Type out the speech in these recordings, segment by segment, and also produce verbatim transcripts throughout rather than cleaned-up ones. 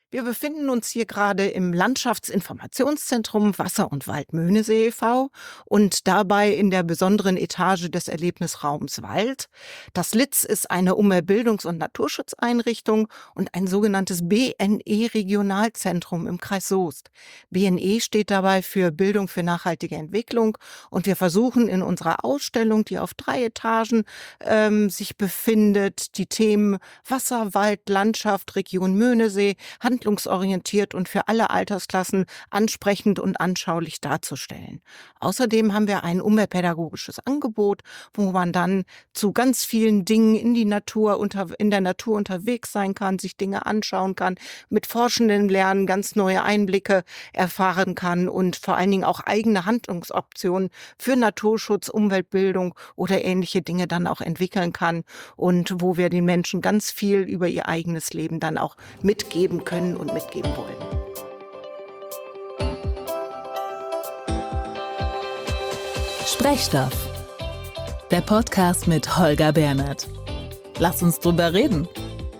Wir befinden uns hier gerade im Landschaftsinformationszentrum Wasser und Wald Möhnesee e V und dabei in der besonderen Etage des Erlebnisraums Wald. Das Litz ist eine Umweltbildungs- und Naturschutzeinrichtung und ein sogenanntes B N E-Regionalzentrum im Kreis Soest. B N E steht dabei für Bildung für nachhaltige Entwicklung und wir versuchen in unserer Ausstellung, die auf drei Etagen ähm, sich befindet, die Themen Wasser, Wald, Landschaft, Region Möhnesee, handlungsorientiert und für alle Altersklassen ansprechend und anschaulich darzustellen. Außerdem haben wir ein umweltpädagogisches Angebot, wo man dann zu ganz vielen Dingen in die Natur unter, in der Natur unterwegs sein kann, sich Dinge anschauen kann, mit Forschenden lernen, ganz neue Einblicke erfahren kann und vor allen Dingen auch eigene Handlungsoptionen für Naturschutz, Umweltbildung oder ähnliche Dinge dann auch entwickeln kann und wo wir den Menschen ganz viel über ihr eigenes Leben dann auch mitgeben können und mitgeben wollen. Sprechstoff, der Podcast mit Holger Bernert. Lass uns drüber reden.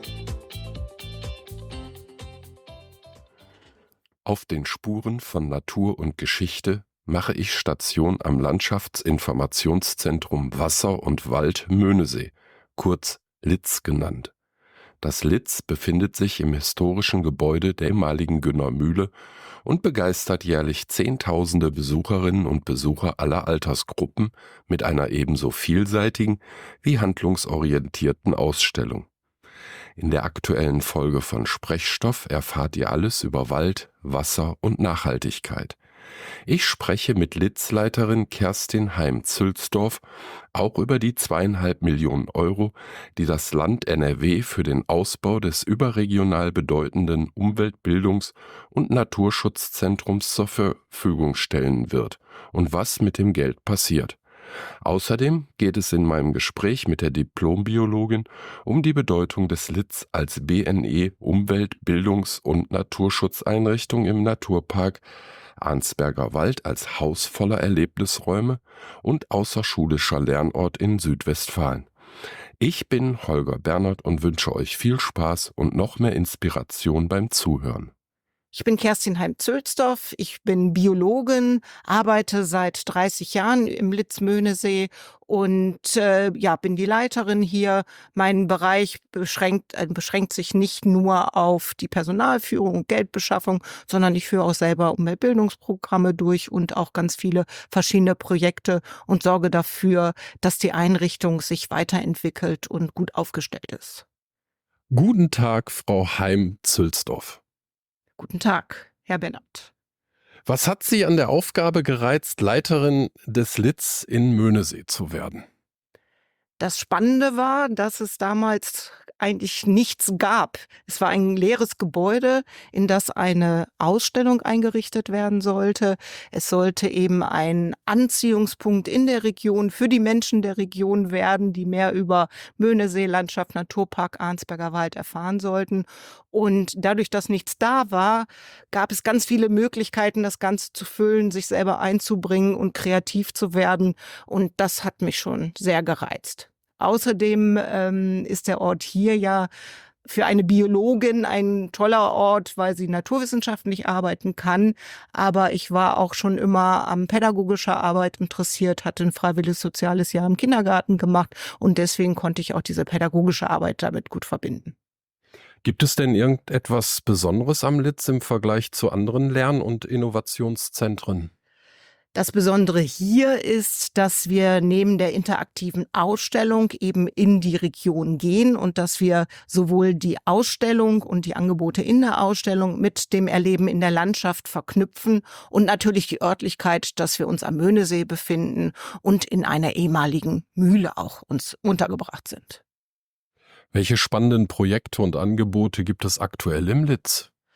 Auf den Spuren von Natur und Geschichte mache ich Station am Landschaftsinformationszentrum Wasser und Wald Möhnesee, kurz Litz genannt. Das Litz befindet sich im historischen Gebäude der ehemaligen Gönner Mühle und begeistert jährlich Zehntausende Besucherinnen und Besucher aller Altersgruppen mit einer ebenso vielseitigen wie handlungsorientierten Ausstellung. In der aktuellen Folge von Sprechstoff erfahrt ihr alles über Wald, Wasser und Nachhaltigkeit. Ich spreche mit Litzleiterin Kerstin Heim-Zülsdorf auch über die zweieinhalb Millionen Euro, die das Land N R W für den Ausbau des überregional bedeutenden Umweltbildungs- und Naturschutzzentrums zur Verfügung stellen wird und was mit dem Geld passiert. Außerdem geht es in meinem Gespräch mit der Diplombiologin um die Bedeutung des Litz als B N E Umwelt-, Bildungs- und Naturschutzeinrichtung im Naturpark Arnsberger Wald als Haus voller Erlebnisräume und außerschulischer Lernort in Südwestfalen. Ich bin Holger Bernert und wünsche euch viel Spaß und noch mehr Inspiration beim Zuhören. Ich bin Kerstin Heim-Zülsdorf, ich bin Biologin, arbeite seit dreißig Jahren im Litz Möhnesee und äh, ja, bin die Leiterin hier. Mein Bereich beschränkt, äh, beschränkt sich nicht nur auf die Personalführung und Geldbeschaffung, sondern ich führe auch selber Umweltbildungsprogramme durch und auch ganz viele verschiedene Projekte und sorge dafür, dass die Einrichtung sich weiterentwickelt und gut aufgestellt ist. Guten Tag, Frau Heim-Zülsdorf. Guten Tag, Herr Bernert. Was hat Sie an der Aufgabe gereizt, Leiterin des Litz in Möhnesee zu werden? Das Spannende war, dass es damals eigentlich nichts gab. Es war ein leeres Gebäude, in das eine Ausstellung eingerichtet werden sollte. Es sollte eben ein Anziehungspunkt in der Region für die Menschen der Region werden, die mehr über Möhnesee, Landschaft, Naturpark, Arnsberger Wald erfahren sollten. Und dadurch, dass nichts da war, gab es ganz viele Möglichkeiten, das Ganze zu füllen, sich selber einzubringen und kreativ zu werden. Und das hat mich schon sehr gereizt. Außerdem ähm, ist der Ort hier ja für eine Biologin ein toller Ort, weil sie naturwissenschaftlich arbeiten kann. Aber ich war auch schon immer an pädagogischer Arbeit interessiert, hatte ein freiwilliges soziales Jahr im Kindergarten gemacht und deswegen konnte ich auch diese pädagogische Arbeit damit gut verbinden. Gibt es denn irgendetwas Besonderes am Litz im Vergleich zu anderen Lern- und Innovationszentren? Das Besondere hier ist, dass wir neben der interaktiven Ausstellung eben in die Region gehen und dass wir sowohl die Ausstellung und die Angebote in der Ausstellung mit dem Erleben in der Landschaft verknüpfen und natürlich die Örtlichkeit, dass wir uns am Möhnesee befinden und in einer ehemaligen Mühle auch uns untergebracht sind. Welche spannenden Projekte und Angebote gibt es aktuell im Litz?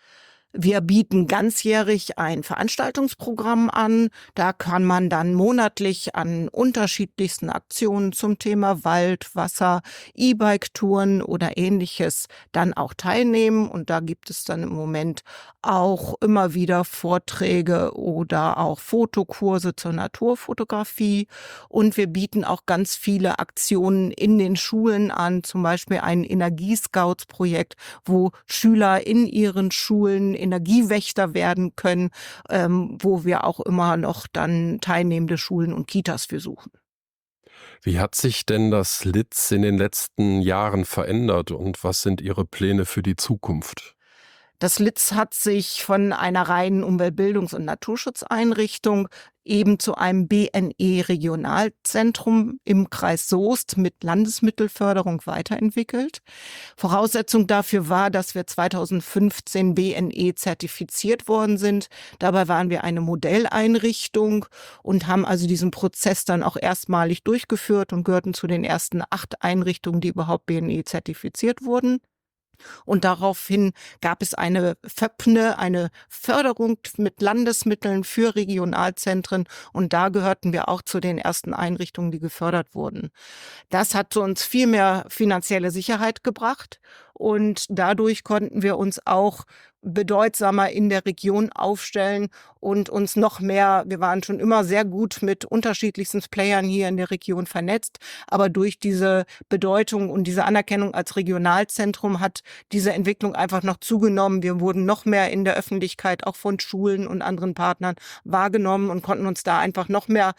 Wir bieten ganzjährig ein Veranstaltungsprogramm an. Da kann man dann monatlich an unterschiedlichsten Aktionen zum Thema Wald, Wasser, E-Bike-Touren oder Ähnliches dann auch teilnehmen. Und da gibt es dann im Moment auch immer wieder Vorträge oder auch Fotokurse zur Naturfotografie. Und wir bieten auch ganz viele Aktionen in den Schulen an, zum Beispiel ein Energiescouts-Projekt, wo Schüler in ihren Schulen Energiewächter werden können, ähm, wo wir auch immer noch dann teilnehmende Schulen und Kitas für suchen. Wie hat sich denn das L I Z in den letzten Jahren verändert und was sind Ihre Pläne für die Zukunft? Das L I Z hat sich von einer reinen Umweltbildungs- und Naturschutzeinrichtung eben zu einem B N E-Regionalzentrum im Kreis Soest mit Landesmittelförderung weiterentwickelt. Voraussetzung dafür war, dass wir zweitausendfünfzehn B N E-zertifiziert worden sind. Dabei waren wir eine Modelleinrichtung und haben also diesen Prozess dann auch erstmalig durchgeführt und gehörten zu den ersten acht Einrichtungen, die überhaupt B N E-zertifiziert wurden. Und daraufhin gab es eine FÖPNE, eine Förderung mit Landesmitteln für Regionalzentren. Und da gehörten wir auch zu den ersten Einrichtungen, die gefördert wurden. Das hat uns viel mehr finanzielle Sicherheit gebracht. Und dadurch konnten wir uns auch bedeutsamer in der Region aufstellen und uns noch mehr, wir waren schon immer sehr gut mit unterschiedlichsten Playern hier in der Region vernetzt, aber durch diese Bedeutung und diese Anerkennung als Regionalzentrum hat diese Entwicklung einfach noch zugenommen. Wir wurden noch mehr in der Öffentlichkeit, auch von Schulen und anderen Partnern wahrgenommen und konnten uns da einfach noch mehr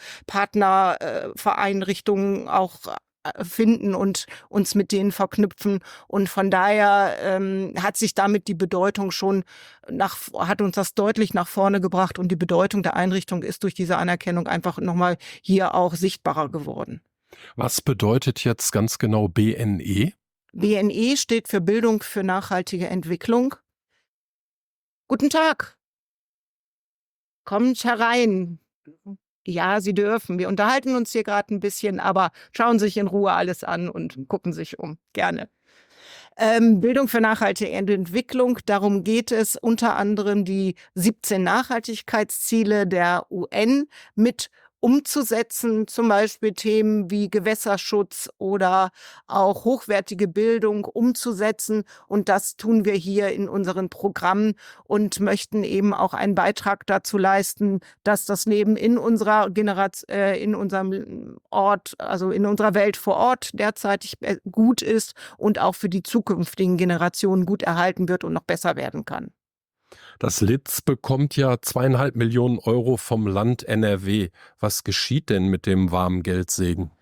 Partnervereinrichtungen auch finden und uns mit denen verknüpfen. Und von daher ähm, hat sich damit die Bedeutung schon nach, hat uns das deutlich nach vorne gebracht und die Bedeutung der Einrichtung ist durch diese Anerkennung einfach nochmal hier auch sichtbarer geworden. Was bedeutet jetzt ganz genau B N E? B N E steht für Bildung für nachhaltige Entwicklung. Guten Tag. Kommt herein. Ja, Sie dürfen. Wir unterhalten uns hier gerade ein bisschen, aber schauen sich in Ruhe alles an und gucken sich um. Gerne. Ähm, Bildung für nachhaltige Entwicklung, darum geht es unter anderem, die siebzehn Nachhaltigkeitsziele der U N mit umzusetzen, zum Beispiel Themen wie Gewässerschutz oder auch hochwertige Bildung umzusetzen. Und das tun wir hier in unseren Programmen und möchten eben auch einen Beitrag dazu leisten, dass das Leben in unserer Generation, äh, in unserem Ort, also in unserer Welt vor Ort derzeitig gut ist und auch für die zukünftigen Generationen gut erhalten wird und noch besser werden kann. Das L I Z bekommt ja zweieinhalb Millionen Euro vom Land N R W. Was geschieht denn mit dem warmen Geldsegen?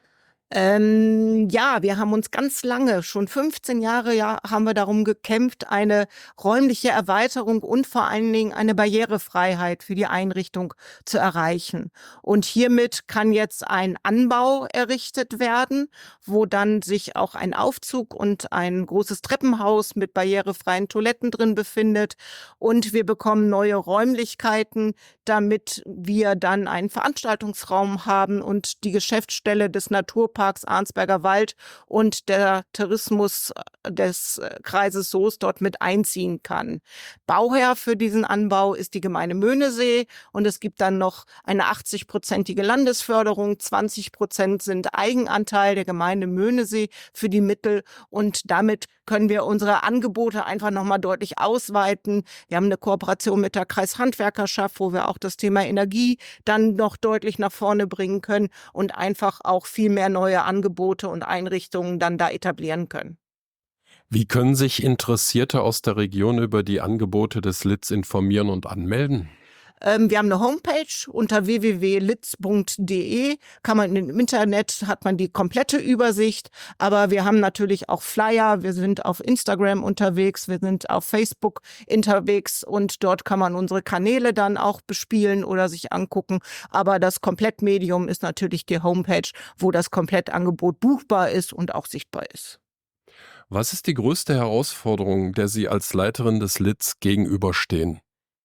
Ähm, ja, wir haben uns ganz lange, schon fünfzehn Jahre ja, haben wir darum gekämpft, eine räumliche Erweiterung und vor allen Dingen eine Barrierefreiheit für die Einrichtung zu erreichen. Und hiermit kann jetzt ein Anbau errichtet werden, wo dann sich auch ein Aufzug und ein großes Treppenhaus mit barrierefreien Toiletten drin befindet. Und wir bekommen neue Räumlichkeiten, damit wir dann einen Veranstaltungsraum haben und die Geschäftsstelle des Naturparks Arnsberger Wald und der Tourismus des Kreises Soest dort mit einziehen kann. Bauherr für diesen Anbau ist die Gemeinde Möhnesee und es gibt dann noch eine achtzig-prozentige Landesförderung, zwanzig Prozent sind Eigenanteil der Gemeinde Möhnesee für die Mittel und damit können wir unsere Angebote einfach nochmal deutlich ausweiten. Wir haben eine Kooperation mit der Kreishandwerkerschaft, wo wir auch das Thema Energie dann noch deutlich nach vorne bringen können und einfach auch viel mehr neue Angebote und Einrichtungen dann da etablieren können. Wie können sich Interessierte aus der Region über die Angebote des L I Z informieren und anmelden? Ähm, wir haben eine Homepage unter w w w punkt litz punkt d e. Kann man im Internet, hat man die komplette Übersicht. Aber wir haben natürlich auch Flyer. Wir sind auf Instagram unterwegs. Wir sind auf Facebook unterwegs. Und dort kann man unsere Kanäle dann auch bespielen oder sich angucken. Aber das Komplettmedium ist natürlich die Homepage, wo das Komplettangebot buchbar ist und auch sichtbar ist. Was ist die größte Herausforderung, der Sie als Leiterin des L I Z gegenüberstehen?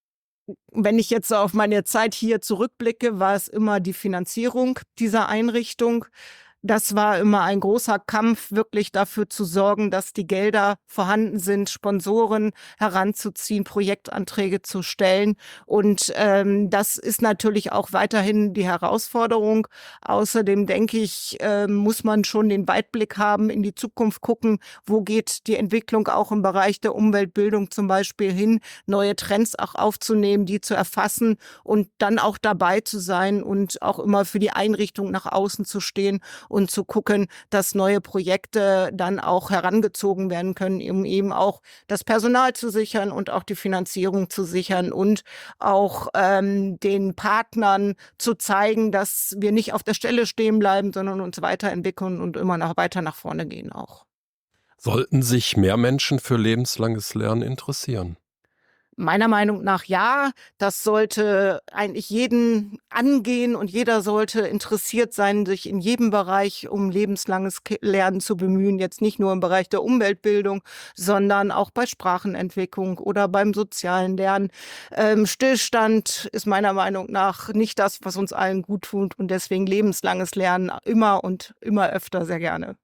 Wenn ich jetzt auf meine Zeit hier zurückblicke, war es immer die Finanzierung dieser Einrichtung. Das war immer ein großer Kampf, wirklich dafür zu sorgen, dass die Gelder vorhanden sind, Sponsoren heranzuziehen, Projektanträge zu stellen. Und ähm, das ist natürlich auch weiterhin die Herausforderung. Außerdem denke ich, äh, muss man schon den Weitblick haben, in die Zukunft gucken, wo geht die Entwicklung auch im Bereich der Umweltbildung zum Beispiel hin, neue Trends auch aufzunehmen, die zu erfassen und dann auch dabei zu sein und auch immer für die Einrichtung nach außen zu stehen und zu gucken, dass neue Projekte dann auch herangezogen werden können, um eben auch das Personal zu sichern und auch die Finanzierung zu sichern und auch ähm, den Partnern zu zeigen, dass wir nicht auf der Stelle stehen bleiben, sondern uns weiterentwickeln und immer noch weiter nach vorne gehen auch. Sollten sich mehr Menschen für lebenslanges Lernen interessieren? Meiner Meinung nach ja, das sollte eigentlich jeden angehen und jeder sollte interessiert sein, sich in jedem Bereich um lebenslanges Lernen zu bemühen. Jetzt nicht nur im Bereich der Umweltbildung, sondern auch bei Sprachenentwicklung oder beim sozialen Lernen. Ähm, Stillstand ist meiner Meinung nach nicht das, was uns allen gut tut und deswegen lebenslanges Lernen immer und immer öfter sehr gerne.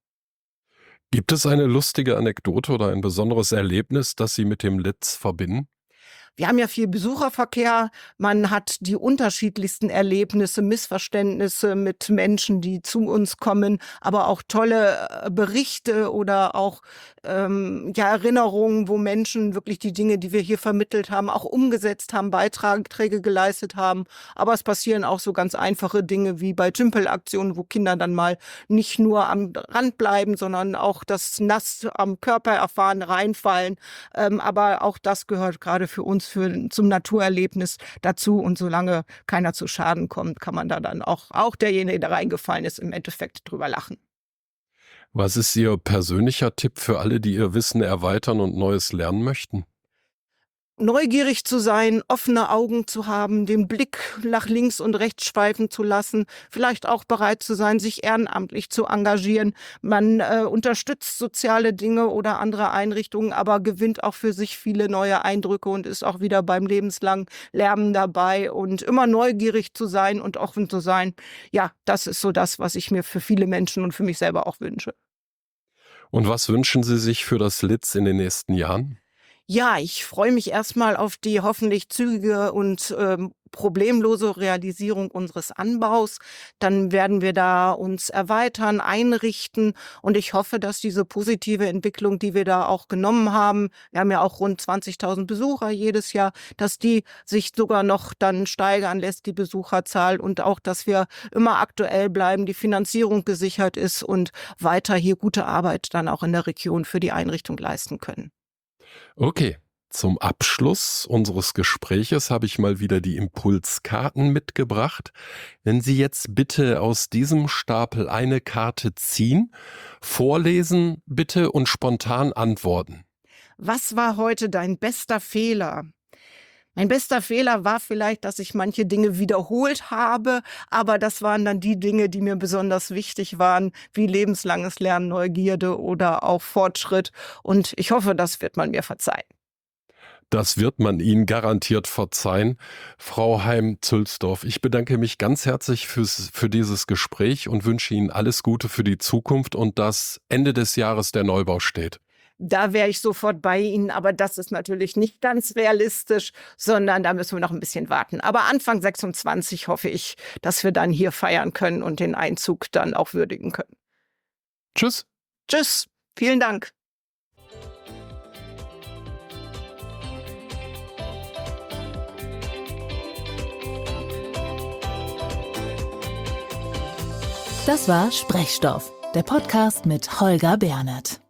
Gibt es eine lustige Anekdote oder ein besonderes Erlebnis, das Sie mit dem Litz verbinden? Wir haben ja viel Besucherverkehr. Man hat die unterschiedlichsten Erlebnisse, Missverständnisse mit Menschen, die zu uns kommen, aber auch tolle äh, Berichte oder auch ähm, ja, Erinnerungen, wo Menschen wirklich die Dinge, die wir hier vermittelt haben, auch umgesetzt haben, Beiträge geleistet haben. Aber es passieren auch so ganz einfache Dinge wie bei Tümpelaktionen, wo Kinder dann mal nicht nur am Rand bleiben, sondern auch das Nass am Körper erfahren, reinfallen. Ähm, aber auch das gehört gerade für uns Für, zum Naturerlebnis dazu und solange keiner zu Schaden kommt, kann man da dann auch, auch derjenige, der reingefallen ist, im Endeffekt drüber lachen. Was ist Ihr persönlicher Tipp für alle, die ihr Wissen erweitern und Neues lernen möchten? Neugierig zu sein, offene Augen zu haben, den Blick nach links und rechts schweifen zu lassen, vielleicht auch bereit zu sein, sich ehrenamtlich zu engagieren. Man äh, unterstützt soziale Dinge oder andere Einrichtungen, aber gewinnt auch für sich viele neue Eindrücke und ist auch wieder beim lebenslangen Lernen dabei und immer neugierig zu sein und offen zu sein. Ja, das ist so das, was ich mir für viele Menschen und für mich selber auch wünsche. Und was wünschen Sie sich für das Litz in den nächsten Jahren? Ja, ich freue mich erstmal auf die hoffentlich zügige und ähm, problemlose Realisierung unseres Anbaus. Dann werden wir da uns erweitern, einrichten und ich hoffe, dass diese positive Entwicklung, die wir da auch genommen haben, wir haben ja auch rund zwanzigtausend Besucher jedes Jahr, dass die sich sogar noch dann steigern lässt, die Besucherzahl und auch, dass wir immer aktuell bleiben, die Finanzierung gesichert ist und weiter hier gute Arbeit dann auch in der Region für die Einrichtung leisten können. Okay, zum Abschluss unseres Gespräches habe ich mal wieder die Impulskarten mitgebracht. Wenn Sie jetzt bitte aus diesem Stapel eine Karte ziehen, vorlesen bitte und spontan antworten. Was war heute dein bester Fehler? Mein bester Fehler war vielleicht, dass ich manche Dinge wiederholt habe, aber das waren dann die Dinge, die mir besonders wichtig waren, wie lebenslanges Lernen, Neugierde oder auch Fortschritt. Und ich hoffe, das wird man mir verzeihen. Das wird man Ihnen garantiert verzeihen. Frau Heim-Zülsdorf, ich bedanke mich ganz herzlich fürs, für dieses Gespräch und wünsche Ihnen alles Gute für die Zukunft und dass Ende des Jahres der Neubau steht. Da wäre ich sofort bei Ihnen, aber das ist natürlich nicht ganz realistisch, sondern da müssen wir noch ein bisschen warten. Aber Anfang sechsundzwanzig hoffe ich, dass wir dann hier feiern können und den Einzug dann auch würdigen können. Tschüss. Tschüss, vielen Dank. Das war Sprechstoff, der Podcast mit Holger Bernert.